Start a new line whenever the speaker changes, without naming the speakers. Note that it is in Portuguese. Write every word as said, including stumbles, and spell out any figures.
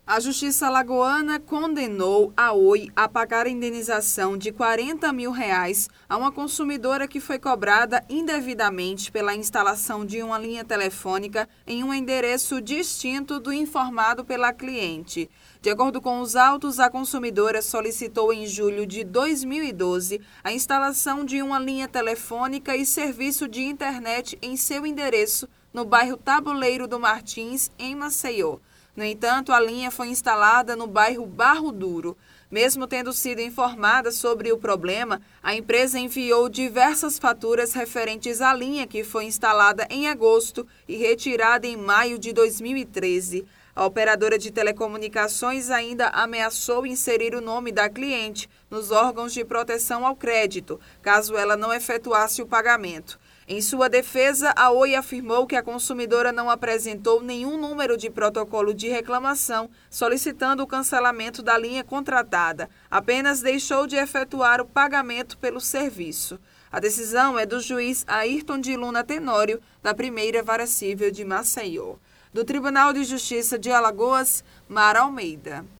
A Justiça Alagoana condenou a Oi a pagar a indenização de quarenta mil reais a uma consumidora que foi cobrada indevidamente pela instalação de uma linha telefônica em um endereço distinto do informado pela cliente. De acordo com os autos, a consumidora solicitou em julho de dois mil e doze a instalação de uma linha telefônica e serviço de internet em seu endereço no bairro Tabuleiro do Martins, em Maceió. No entanto, a linha foi instalada no bairro Barro Duro. Mesmo tendo sido informada sobre o problema, a empresa enviou diversas faturas referentes à linha que foi instalada em agosto e retirada em maio de dois mil e treze. A operadora de telecomunicações ainda ameaçou inserir o nome da cliente nos órgãos de proteção ao crédito, caso ela não efetuasse o pagamento. Em sua defesa, a Oi afirmou que a consumidora não apresentou nenhum número de protocolo de reclamação solicitando o cancelamento da linha contratada, apenas deixou de efetuar o pagamento pelo serviço. A decisão é do juiz Ayrton de Luna Tenório, da Primeira Vara Civil de Maceió. Do Tribunal de Justiça de Alagoas, Mara Almeida.